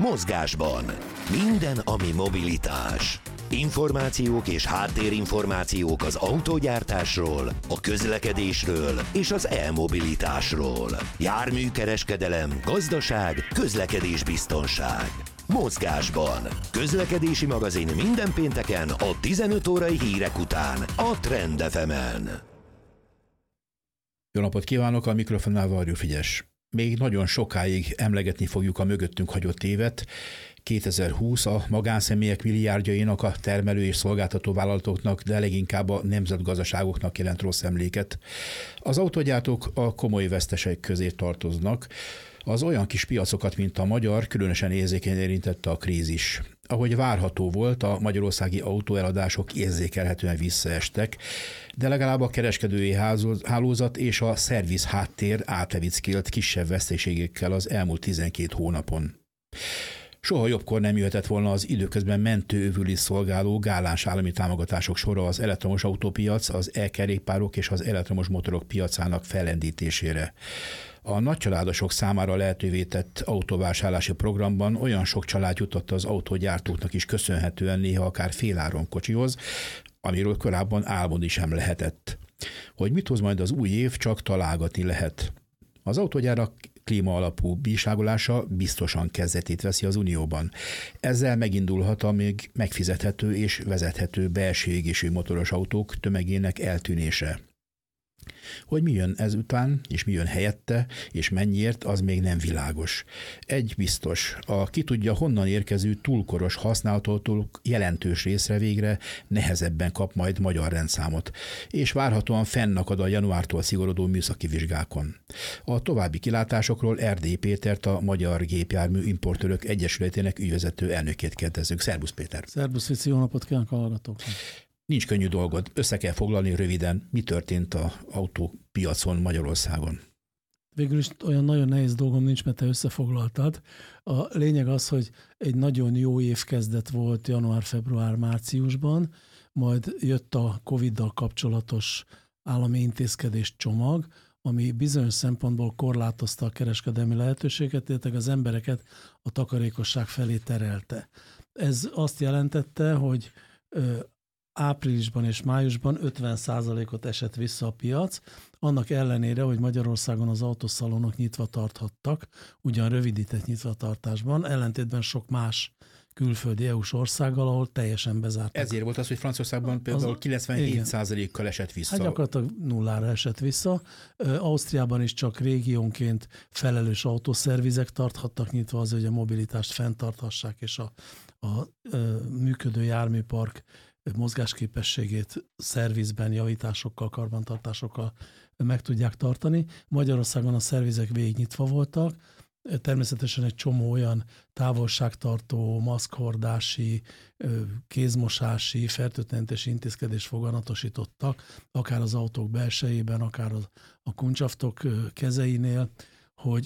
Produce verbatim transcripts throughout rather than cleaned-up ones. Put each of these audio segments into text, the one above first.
Mozgásban. Minden, ami mobilitás. Információk és háttérinformációk az autógyártásról, a közlekedésről és az e-mobilitásról. Járműkereskedelem, gazdaság, közlekedésbiztonság. Mozgásban. Közlekedési magazin minden pénteken a tizenöt órai hírek után a Trend ef emen. Jó napot kívánok, a mikrofonnál Varjú Frigyes. Még nagyon sokáig emlegetni fogjuk a mögöttünk hagyott évet. kétezer-húsz a magánszemélyek milliárdjainak, a termelő és szolgáltató vállalatoknak, de leginkább a nemzetgazdaságoknak jelent rossz emléket. Az autógyártók a komoly vesztesek közé tartoznak. Az olyan kis piacokat, mint a magyar, különösen érzékenyen érintette a krízis. Ahogy várható volt, a magyarországi autóeladások érzékelhetően visszaestek, de legalább a kereskedői hálózat és a szerviz háttér átlevickélt kisebb veszteségekkel az elmúlt tizenkét hónapon. Soha jobbkor nem jöhetett volna az időközben mentőövül is szolgáló gáláns állami támogatások sora az elektromos autópiac, az e-kerékpárok és az elektromos motorok piacának fellendítésére. A nagycsaládosok számára lehetővé tett autóvásárlási programban olyan sok család jutott az autógyártóknak is köszönhetően néha akár féláron kocsihoz, amiről korábban álmodni sem lehetett. Hogy mit hoz majd az új év, csak találgatni lehet. Az autógyárak klíma alapú bírságolása biztosan kezdetét veszi az Unióban. Ezzel megindulhat a még megfizethető és vezethető belső égésű motoros autók tömegének eltűnése. Hogy mi jön ezután, és mi jön helyette, és mennyiért, az még nem világos. Egy biztos, a ki tudja honnan érkező túlkoros használhatók jelentős részre végre nehezebben kap majd magyar rendszámot, és várhatóan fennakad a januártól szigorodó műszaki vizsgákon. A további kilátásokról Erdélyi Pétert, a Magyar Gépjármű Importőrök Egyesületének ügyvezető elnökét kérdezzük. Szerbusz Péter! Szerbusz Vici, jó napot kívánok a hallgatóknak! Nincs könnyű dolgod, össze kell foglalni röviden, mi történt az autópiacon Magyarországon. Végül is olyan nagyon nehéz dolgom nincs, mert te összefoglaltad. A lényeg az, hogy egy nagyon jó évkezdet volt január, február, márciusban, majd jött a Coviddal kapcsolatos állami intézkedés csomag, ami bizonyos szempontból korlátozta a kereskedelmi lehetőséget, illetve az embereket a takarékosság felé terelte. Ez azt jelentette, hogy áprilisban és májusban ötven százalékot esett vissza a piac, annak ellenére, hogy Magyarországon az autószalonok nyitva tarthattak, ugyan rövidített nyitvatartásban, ellentétben sok más külföldi é u-s országgal, ahol teljesen bezártak. Ezért volt az, hogy Franciaországban például kilencvenhét százalékkal esett vissza. Hát gyakorlatilag nullára esett vissza. Ausztriában is csak régiónként felelős autószervizek tarthattak nyitva azért, hogy a mobilitást fenntarthassák, és a, a, a működő járműpark mozgásképességét szervizben, javításokkal, karbantartásokkal meg tudják tartani. Magyarországon a szervizek végig nyitva voltak, természetesen egy csomó olyan távolságtartó, maszkhordási, kézmosási, fertőtlenítési intézkedést foganatosítottak, akár az autók belsejében, akár a kuncsaftok kezeinél, hogy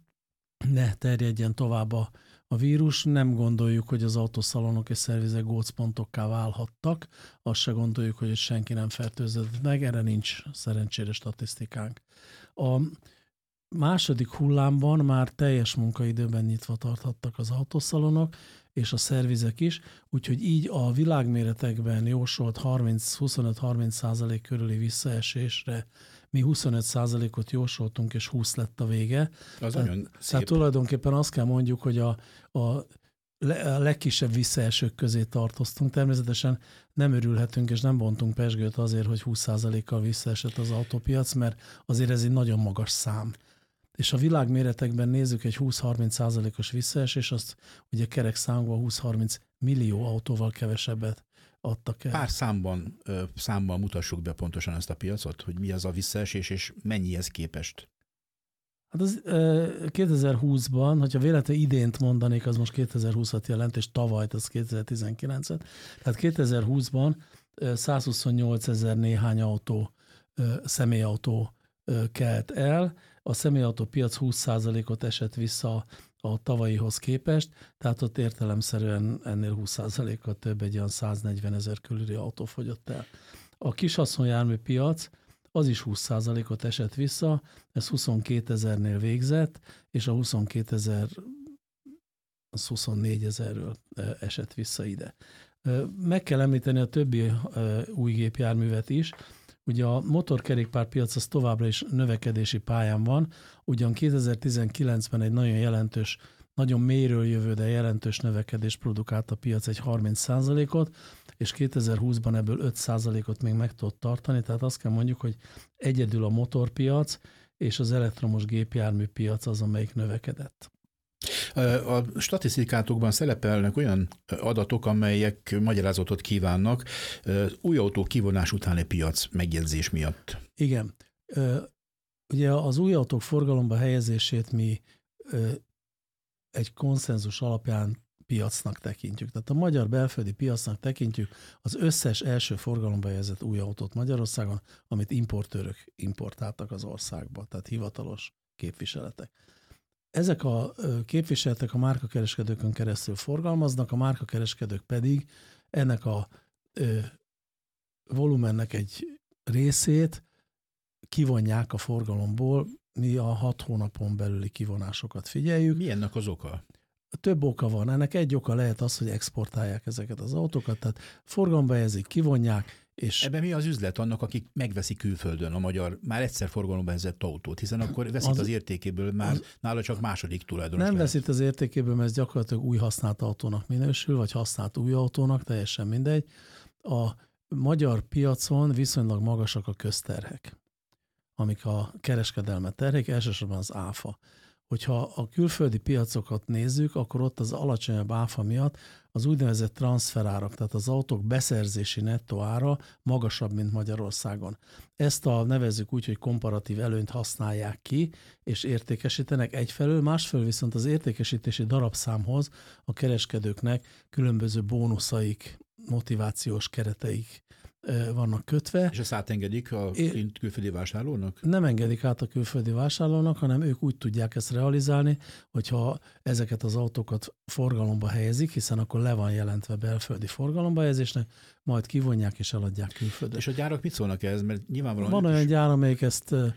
ne terjedjen tovább a A vírus. Nem gondoljuk, hogy az autószalonok és szervizek gócpontokká válhattak, azt se gondoljuk, hogy senki nem fertőzött meg, erre nincs szerencsére statisztikánk. A második hullámban már teljes munkaidőben nyitva tarthattak az autószalonok, és a szervizek is, úgyhogy így a világméretekben jósolt huszonöt-harminc százalék körüli visszaesésre mi huszonöt százalékot jósoltunk, és húsz lett a vége. Az tehát, nagyon szép. Tehát tulajdonképpen azt kell mondjuk, hogy a, a a legkisebb visszaesők közé tartoztunk. Természetesen nem örülhetünk, és nem bontunk pezsgőt azért, hogy húsz százalékkal visszaesett az autópiac, mert azért ez egy nagyon magas szám. És a világméretekben nézzük egy húsz-harminc százalékos visszaesés, azt ugye kerek számban húsz-harminc millió autóval kevesebbet adtak el. Pár számban, számban mutassuk be pontosan ezt a piacot, hogy mi az a visszaesés, és mennyihez képest? Hát az kétezer-húszban, hogyha véletlenül idént mondanék, az most kétezer-húszat jelent, és tavalyt az kétezer-tizenkilencet. Tehát kétezer-húszban százhuszonnyolc ezer néhány autó, személyautó kelt el, a személyautó piac húsz százalékot esett vissza a tavalyihoz képest, tehát ott értelemszerűen ennél húsz százalékkal több, egy olyan száznegyven ezer körüli autó fogyott el. A kishaszonjármű piac az is húsz százalékot esett vissza, ez huszonkétezernél végzett, és a huszonkétezer az huszonnégyezer-ről esett vissza ide. Meg kell említeni a többi új gépjárművet is. Ugye a motorkerékpárpiac az továbbra is növekedési pályán van, ugyan kétezer-tizenkilencben egy nagyon jelentős, nagyon mélyről jövő, de jelentős növekedés produkált a piac, egy harminc százalékot, és kétezer-húszban ebből öt százalékot még meg tudott tartani, tehát azt kell mondjuk, hogy egyedül a motorpiac és az elektromos gépjárműpiac az, amelyik növekedett. A statisztikátokban szerepelnek olyan adatok, amelyek magyarázatot kívánnak új autó kivonás utáni piac megjegyzés miatt. Igen. Ugye az új autók forgalomba helyezését mi egy konszenzus alapján piacnak tekintjük. Tehát a magyar belföldi piacnak tekintjük az összes első forgalomba helyezett új autót Magyarországon, amit importőrök importáltak az országba, tehát hivatalos képviseletek. Ezek a képviseletek a márkakereskedőkön keresztül forgalmaznak, a márkakereskedők pedig ennek a ö, volumennek egy részét kivonják a forgalomból, mi a hat hónapon belüli kivonásokat figyeljük. Mi ennek az oka? Több oka van. Ennek egy oka lehet az, hogy exportálják ezeket az autókat, tehát forgalomba helyezik, kivonják, és ebben mi az üzlet annak, akik megveszik külföldön a magyar már egyszer forgalomba helyezett autót, hiszen akkor veszít az, az értékéből, már az, nála csak második tulajdonos nem lehet. veszít az értékéből, mert ez gyakorlatilag új használt autónak minősül, vagy használt új autónak, teljesen mindegy. A magyar piacon viszonylag magasak a közterhek, amik a kereskedelmet terhék, elsősorban az áfa. Hogyha a külföldi piacokat nézzük, akkor ott az alacsonyabb áfa miatt az úgynevezett transferárak, tehát az autók beszerzési nettó ára magasabb, mint Magyarországon. Ezt a nevezzük úgy, hogy komparatív előnyt használják ki, és értékesítenek egyfelől, másfelől viszont az értékesítési darabszámhoz a kereskedőknek különböző bónuszaik, motivációs kereteik vannak kötve. És ezt átengedik a külföldi vásárlónak? Nem engedik át a külföldi vásárlónak, hanem ők úgy tudják ezt realizálni, hogyha ezeket az autókat forgalomba helyezik, hiszen akkor le van jelentve belföldi forgalomba helyezésnek, majd kivonják és eladják külföldre. És a gyárak mit szólnak ehhez? Mert nyilvánvalóan van olyan is... gyár, amelyik ezt uh,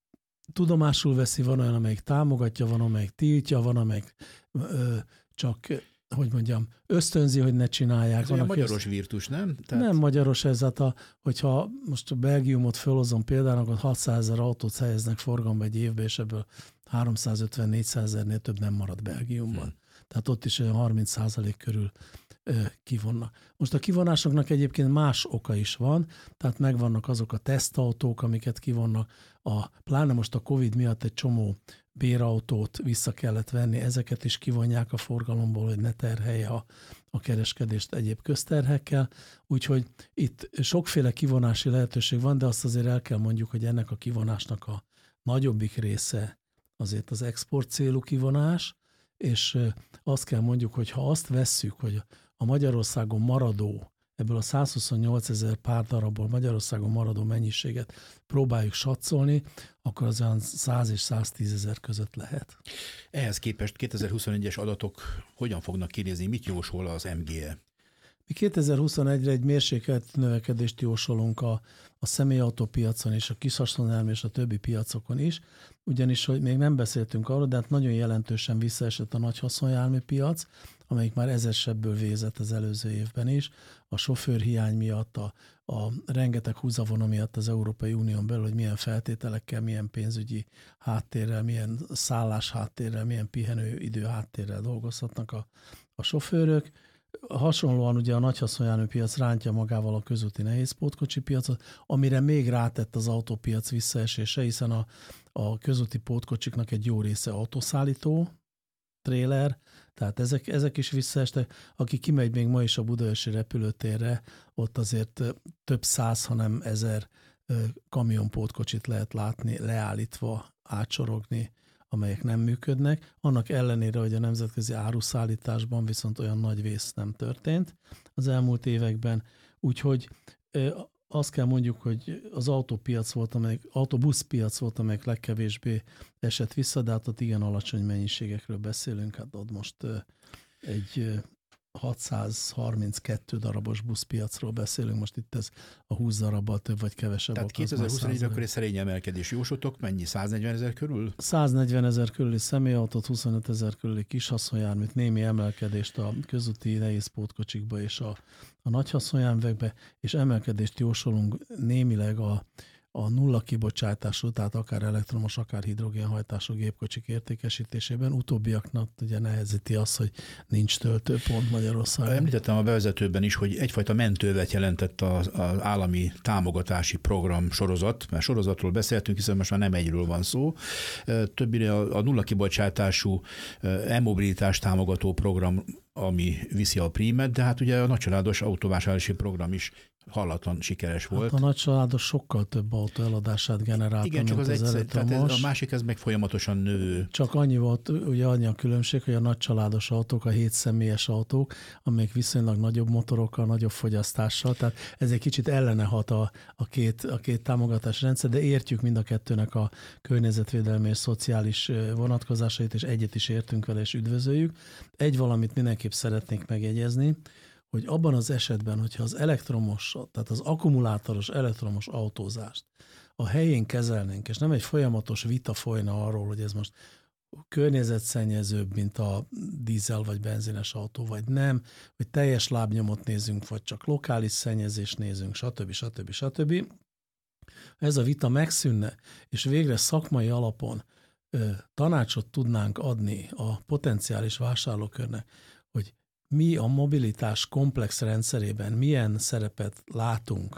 tudomásul veszi, van olyan, amelyik támogatja, van, amelyik tiltja, van, amelyik uh, csak... hogy mondjam, ösztönzi, hogy ne csinálják. Ez olyan magyaros virtus, nem? Tehát... Nem magyaros ez, hát a, hogyha most a Belgiumot felhozom például, akkor hatszázezer autót helyeznek forgalomba egy évbe, és ebből háromszázötven-négyszázezernél több nem marad Belgiumban. Hmm. Tehát ott is olyan harminc százalék körül ö, kivonnak. Most a kivonásoknak egyébként más oka is van, tehát megvannak azok a tesztautók, amiket kivonnak, a, pláne most a Covid miatt egy csomó bérautót vissza kellett venni, ezeket is kivonják a forgalomból, hogy ne terhelje a, a kereskedést egyéb közterhekkel. Úgyhogy itt sokféle kivonási lehetőség van, de azt azért el kell mondjuk, hogy ennek a kivonásnak a nagyobbik része azért az export célú kivonás, és azt kell mondjuk, hogy ha azt vesszük, hogy a Magyarországon maradó, ebből a százhuszonnyolcezer pár darabból Magyarországon maradó mennyiséget próbáljuk satszolni, akkor az olyan száz és száztízezer között lehet. Ehhez képest kétezer-huszonegyes adatok hogyan fognak kinézni? Mit jósol az em gé e? Mi kétezer-huszonegyre egy mérsékelt növekedést jósolunk a, a személyautópiacon és a kishaszonjármű és a többi piacokon is, ugyanis, hogy még nem beszéltünk arról, de hát nagyon jelentősen visszaesett a nagy haszonjármű piac, amelyik már ezersebbből vézett az előző évben is, a sofőrhiány miatt, a, a rengeteg húzavona miatt az Európai Unión belül, hogy milyen feltételekkel, milyen pénzügyi háttérrel, milyen szállás háttérrel, milyen pihenőidő háttérrel dolgozhatnak a, a sofőrök. Hasonlóan ugye a nagy haszonjármű piac rántja magával a közúti nehézpótkocsi piacot, amire még rátett az autópiac visszaesése, hiszen a, a közúti pótkocsiknak egy jó része autószállító, tréler, tehát ezek, ezek is visszaestek. Aki kimegy még ma is a budaörsi repülőtérre, ott azért több száz, hanem ezer kamionpótkocsit lehet látni, leállítva, átsorogni, amelyek nem működnek. Annak ellenére, hogy a nemzetközi áruszállításban viszont olyan nagy vész nem történt az elmúlt években. Úgyhogy azt kell mondjuk, hogy az autópiac volt, amelyik, autóbuszpiac volt, amelyik legkevésbé esett vissza, de hát ott igen alacsony mennyiségekről beszélünk, hát ott most egy hatszázharminckettő darabos buszpiacról beszélünk, most itt ez a húsz darabbal több vagy kevesebb. Tehát kétezer-huszonnégyre akkor egy szerény emelkedés. Jósotok mennyi? száznegyven ezer körül? száznegyven ezer körüli személyautót, huszonöt ezer körüli kis haszonjárműt, némi emelkedést a közúti nehéz pótkocsikba és a, a nagy haszonjárművekbe, és emelkedést jósolunk némileg a a nulla kibocsátású, tehát akár elektromos, akár hidrogénhajtású gépkocsik értékesítésében. Utóbbiaknak ugye nehezíti az, hogy nincs töltőpont Magyarországon. Említettem a bevezetőben is, hogy egyfajta mentővet jelentett az, az állami támogatási program sorozat, mert sorozatról beszéltünk, hiszen most már nem egyről van szó. Többire a, a nulla kibocsátású e-mobilitás támogató program, ami viszi a prímet, de hát ugye a nagycsaládos autóvásárlási program is hallatlan sikeres volt. Hát a nagycsaládos sokkal több autó eladását generálta, igen, csak mint az, az egyszer, tehát ez, a másik ez meg folyamatosan növő. Csak annyi volt, ugye annyi a különbség, hogy a nagycsaládos autók, a hét személyes autók, amelyek viszonylag nagyobb motorokkal, nagyobb fogyasztással, tehát ez egy kicsit ellene hat a, a, két, a két támogatás rendszer, de értjük mind a kettőnek a környezetvédelmi és szociális vonatkozásait, és egyet is értünk vele, és üdvözöljük. Egy valamit mindenképp szeretnék megjegyezni, hogy abban az esetben, hogyha az elektromos, tehát az akkumulátoros elektromos autózást a helyén kezelnénk, és nem egy folyamatos vita folyna arról, hogy ez most környezetszennyezőbb, mint a dízel vagy benzines autó, vagy nem, hogy teljes lábnyomot nézünk, vagy csak lokális szennyezést nézünk, stb. stb. stb. Ez a vita megszűnne, és végre szakmai alapon ö, tanácsot tudnánk adni a potenciális vásárlókörnek, hogy mi a mobilitás komplex rendszerében milyen szerepet látunk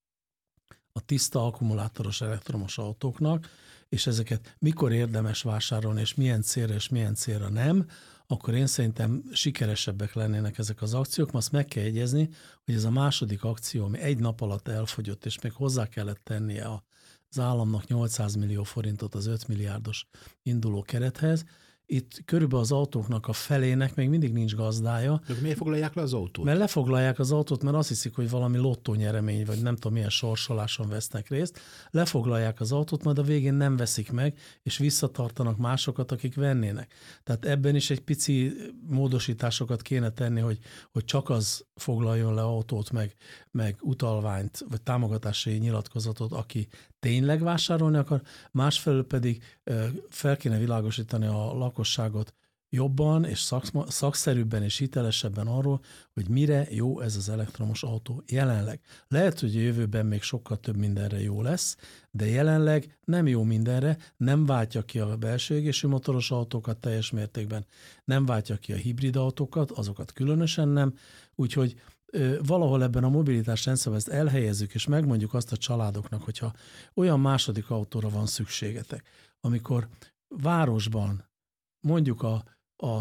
a tiszta akkumulátoros elektromos autóknak, és ezeket mikor érdemes vásárolni, és milyen célra és milyen célra nem, akkor én szerintem sikeresebbek lennének ezek az akciók. Azt meg kell jegyezni, hogy ez a második akció, ami egy nap alatt elfogyott, és még hozzá kellett tennie az államnak nyolcszáz millió forintot az öt milliárdos induló kerethez. Itt körülbelül az autóknak a felének még mindig nincs gazdája. De miért foglalják le az autót? Mert lefoglalják az autót, mert azt hiszik, hogy valami lottónyeremény, vagy nem tudom milyen sorsoláson vesznek részt. Lefoglalják az autót, majd a végén nem veszik meg, és visszatartanak másokat, akik vennének. Tehát ebben is egy pici módosításokat kéne tenni, hogy, hogy csak az foglaljon le autót, meg, meg utalványt, vagy támogatási nyilatkozatot, aki tényleg vásárolni akar, másfelől pedig fel kéne világosítani a lakosságot jobban és szak, szakszerűbben és hitelesebben arról, hogy mire jó ez az elektromos autó jelenleg. Lehet, hogy a jövőben még sokkal több mindenre jó lesz, de jelenleg nem jó mindenre, nem váltja ki a belső égésű motoros autókat teljes mértékben, nem váltja ki a hibrid autókat, azokat különösen nem, úgyhogy valahol ebben a mobilitás rendszerben ezt elhelyezzük, és megmondjuk azt a családoknak, hogyha olyan második autóra van szükségetek, amikor városban mondjuk a, a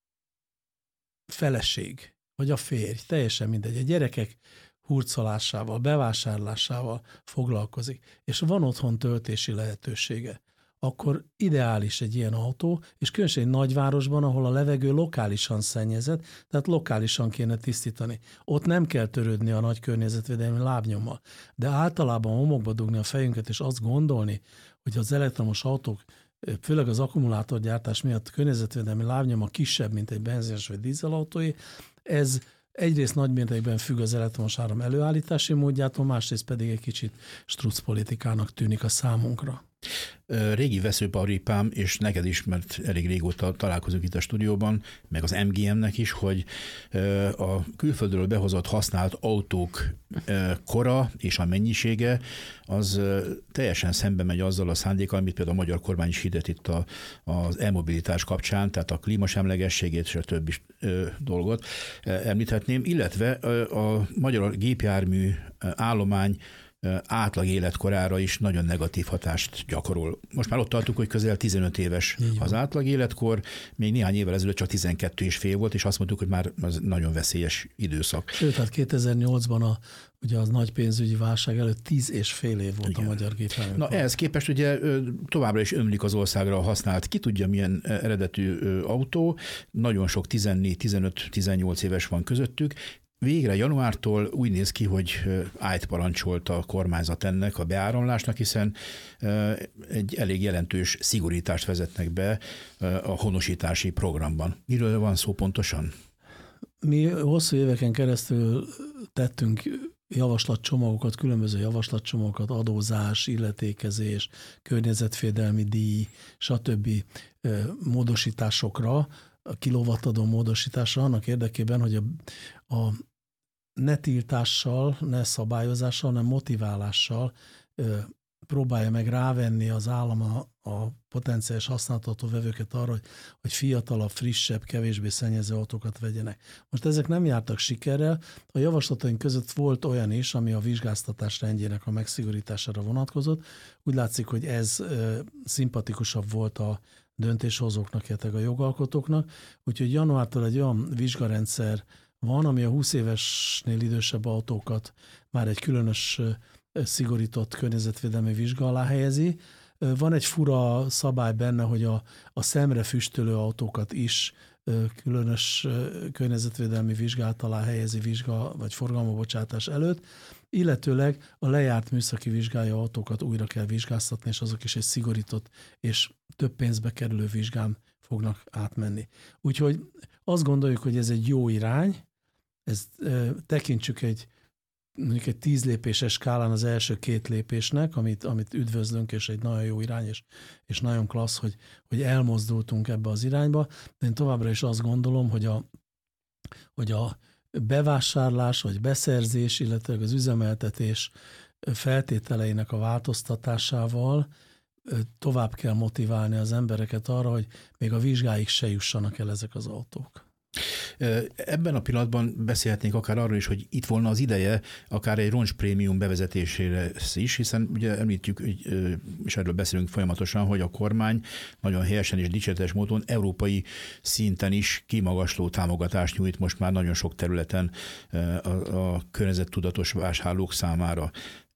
feleség, vagy a férj, teljesen mindegy, a gyerekek hurcolásával, bevásárlásával foglalkozik, és van otthon töltési lehetősége, akkor ideális egy ilyen autó, és különösen egy nagyvárosban, ahol a levegő lokálisan szennyezett, tehát lokálisan kéne tisztítani. Ott nem kell törődni a nagy környezetvédelmi lábnyommal, de általában homokba dugni a fejünket, és azt gondolni, hogy az elektromos autók, főleg az akkumulátorgyártás miatt környezetvédelmi lábnyoma kisebb, mint egy benzines vagy dízelautóé, ez egyrészt nagymértékben függ az elektromos áram előállítási módjától, másrészt pedig egy kicsit struccpolitikának tűnik a számunkra. Régi veszőparipám, és neked is, mert elég régóta találkozunk itt a stúdióban, meg az em gé em-nek is, hogy a külföldről behozott használt autók kora és a mennyisége az teljesen szembe megy azzal a szándékkal, amit például a magyar kormány is hirdett itt a, az e-mobilitás kapcsán, tehát a klímasemlegességét és a többi dolgot említhetném, illetve a magyar gépjármű állomány átlag életkorára is nagyon negatív hatást gyakorol. Most már ott tartunk, hogy közel tizenöt éves az átlag életkor, még néhány évvel ezelőtt csak tizenkettő és fél volt, és azt mondtuk, hogy már az nagyon veszélyes időszak. Sőt, hát kétezer-nyolcban a, ugye az nagy pénzügyi válság előtt tíz és fél év volt. Igen. A magyar gépjármű. Na ehhez képest ugye továbbra is ömlik az országra használt, ki tudja milyen eredetű autó, nagyon sok tizennégy, tizenöt, tizennyolc éves van közöttük. Végre januártól úgy néz ki, hogy állt parancsolt a kormányzat ennek a beáramlásnak, hiszen egy elég jelentős szigorítást vezetnek be a honosítási programban. Miről van szó pontosan? Mi hosszú éveken keresztül tettünk javaslatcsomagokat, különböző javaslatcsomagokat, adózás, illetékezés, környezetvédelmi díj, stb. Módosításokra, a kilowattadó módosításra, annak érdekében, hogy a, a ne tiltással, ne szabályozással, hanem motiválással próbálja meg rávenni az állam a, a potenciális használható vevőket arra, hogy, hogy fiatalabb, frissebb, kevésbé szennyező autókat vegyenek. Most ezek nem jártak sikerrel. A javaslataink között volt olyan is, ami a vizsgáztatás rendjének a megszigorítására vonatkozott. Úgy látszik, hogy ez e, szimpatikusabb volt a döntéshozóknak, illetve a jogalkotóknak. Úgyhogy januártól egy olyan vizsgarendszer van, ami a húsz évesnél idősebb autókat már egy különös szigorított környezetvédelmi vizsga alá helyezi. Van egy fura szabály benne, hogy a, a szemre füstölő autókat is különös környezetvédelmi vizsgálat alá helyezi vizsga vagy forgalomba bocsátás előtt, illetőleg a lejárt műszaki vizsgálja autókat újra kell vizsgáztatni, és azok is egy szigorított és több pénzbe kerülő vizsgán fognak átmenni. Úgyhogy azt gondoljuk, hogy ez egy jó irány, ezt tekintsük egy mondjuk egy tíz lépéses skálán az első két lépésnek, amit, amit üdvözlünk, és egy nagyon jó irány, és, és nagyon klassz, hogy, hogy elmozdultunk ebbe az irányba. De én továbbra is azt gondolom, hogy a, hogy a bevásárlás, vagy beszerzés, illetve az üzemeltetés feltételeinek a változtatásával tovább kell motiválni az embereket arra, hogy még a vizsgáig se jussanak el ezek az autók. Ebben a pillanatban beszélhetnénk akár arról is, hogy itt volna az ideje akár egy roncsprémium bevezetésére is, hiszen ugye említjük, és erről beszélünk folyamatosan, hogy a kormány nagyon helyesen és dicséretes módon európai szinten is kimagasló támogatást nyújt most már nagyon sok területen a, a környezettudatos vásárlók számára.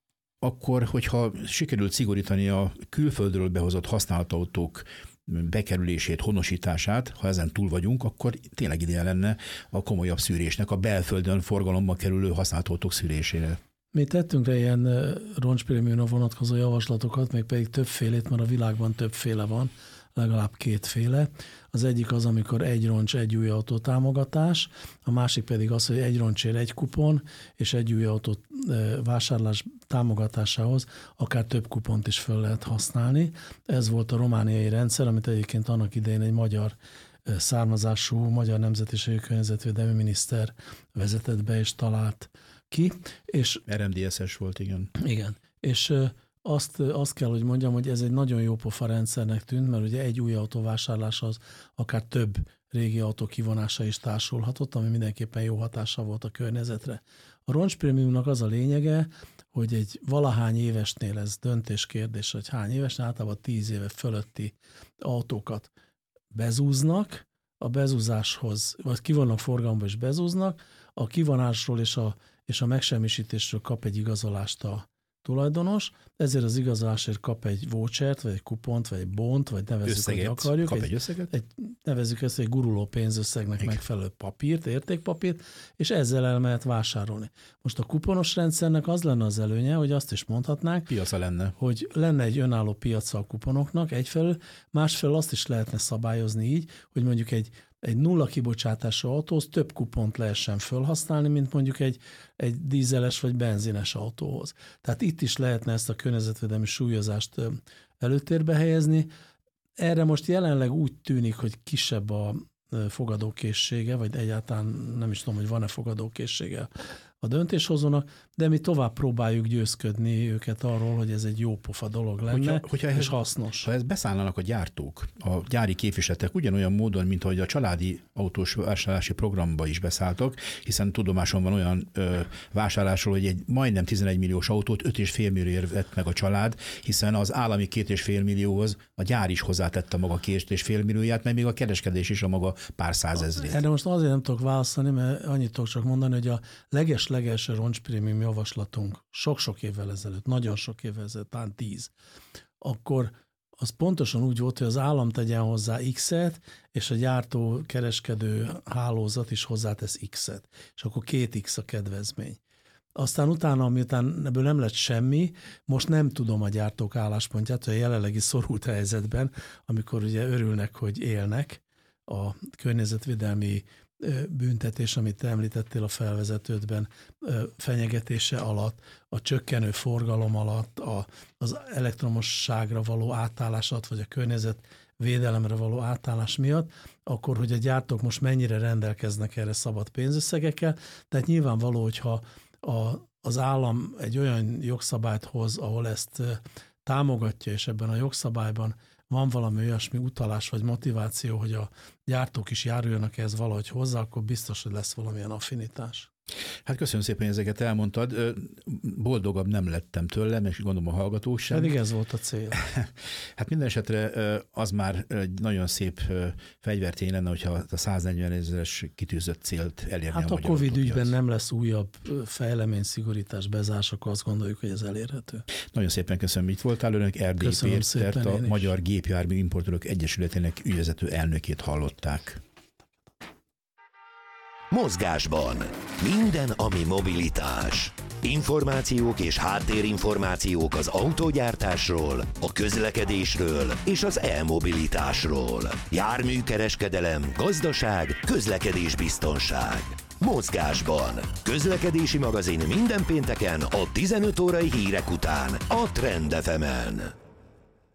Akkor, hogyha sikerült szigorítani a külföldről behozott használt autók bekerülését, honosítását, ha ezen túl vagyunk, akkor tényleg ideje lenne a komolyabb szűrésnek, a belföldön forgalomba kerülő használt autók szűrésére. Mi tettünk rá ilyen roncsprémiumra vonatkozó javaslatokat, még pedig többfélét, mert a világban többféle van, legalább kétféle. Az egyik az, amikor egy roncs, egy új autó támogatás, a másik pedig az, hogy egy roncsért egy kupon, és egy új autó vásárlás támogatásához akár több kupont is fel lehet használni. Ez volt a romániai rendszer, amit egyébként annak idején egy magyar származású, magyar nemzetiségű környezetvédelmi miniszter vezetett be és talált ki. És er em dé es-es volt, igen. Igen, és Azt, azt kell, hogy mondjam, hogy ez egy nagyon jó pofa rendszernek tűnt, mert ugye egy új autó vásárláshoz akár több régi autó kivonása is társulhatott, ami mindenképpen jó hatással volt a környezetre. A roncsprémiumnak az a lényege, hogy egy valahány évesnél ez döntéskérdés, hogy hány évesnél, általában tíz éve fölötti autókat bezúznak, a bezúzáshoz, vagy kivonnak forgalomba és bezúznak, a kivonásról és a, és a megsemmisítésről kap egy igazolást a tulajdonos, ezért az igazolásért kap egy vouchert, vagy egy kupont, vagy egy bont, vagy nevezzük, összeget, hogy akarjuk. Kap egy, egy összeget? Egy, nevezzük ezt egy guruló pénzösszegnek Igen. megfelelő papírt, értékpapírt, és ezzel el lehet vásárolni. Most a kuponos rendszernek az lenne az előnye, hogy azt is mondhatnánk, piaca lenne. Hogy lenne egy önálló piaca a kuponoknak egyfelől, másfelől azt is lehetne szabályozni így, hogy mondjuk egy egy nulla kibocsátású autóhoz több kupont lehessen felhasználni, mint mondjuk egy, egy dízeles vagy benzines autóhoz. Tehát itt is lehetne ezt a környezetvédelmi súlyozást előtérbe helyezni. Erre most jelenleg úgy tűnik, hogy kisebb a fogadókészsége, vagy egyáltalán nem is tudom, hogy van-e fogadókészsége a döntéshozónak, de mi tovább próbáljuk győzködni őket arról, hogy ez egy jó pofa dolog lenne, hogyha, hogyha és ehhez, hasznos. Ha ezt beszállnának a gyártók, a gyári képviseletek ugyanolyan módon, mint ahogy a családi autós vásárlási programba is beszálltak, hiszen tudomásom van olyan ö, vásárlásról, hogy egy majdnem tizenegy milliós autót öt és fél millióért vett meg a család, hiszen az állami két és fél millióhoz a gyár is hozzátette maga két és fél millióját, mert még a kereskedés is a maga pár százezrét. Erre most azért nem tudok válaszolni, mert annyit tudok csak mondani, hogy a leges legelső roncsprémium javaslatunk sok-sok évvel ezelőtt, nagyon sok évvel ezelőtt, talán tíz, akkor az pontosan úgy volt, hogy az állam tegyen hozzá X-et, és a gyártó kereskedő hálózat is hozzátesz X-et, és akkor két X a kedvezmény. Aztán utána, miután ebből nem lett semmi, most nem tudom a gyártók álláspontját, hogy a jelenlegi szorult helyzetben, amikor ugye örülnek, hogy élnek, a környezetvédelmi büntetés, amit te említettél a felvezetődben, fenyegetése alatt, a csökkenő forgalom alatt, a, az elektromosságra való átállás alatt, vagy a környezetvédelemre való átállás miatt, akkor, hogy a gyártók most mennyire rendelkeznek erre szabad pénzösszegekkel. Tehát nyilvánvaló, hogyha a, az állam egy olyan jogszabályt hoz, ahol ezt támogatja, és ebben a jogszabályban van valami olyasmi utalás vagy motiváció, hogy a gyártók is járuljanak ehhez valahogy hozzá, akkor biztos, hogy lesz valamilyen affinitás. Hát köszönöm szépen, hogy ezeket elmondtad. Boldogabb nem lettem tőlem, és gondolom a hallgatók sem. Pedig ez volt a cél. Hát minden esetre az már egy nagyon szép fegyvertény lenne, hogyha a száznegyven ezeres kitűzött célt elérni hát a, a Covid ügyben nem lesz újabb fejlemény, szigorítás, bezárás, akkor azt gondoljuk, hogy ez elérhető. Nagyon szépen köszönöm, itt voltál. Önök Erdély Pétert, a Magyar Gépjármű Importőrök Egyesületének ügyvezető elnökét hallották. Mozgásban. Minden, ami mobilitás. Információk és háttérinformációk az autógyártásról, a közlekedésről és az e-mobilitásról. Járműkereskedelem, gazdaság, közlekedésbiztonság. Mozgásban. Közlekedési magazin minden pénteken a tizenöt órai hírek után a Trend ef emen.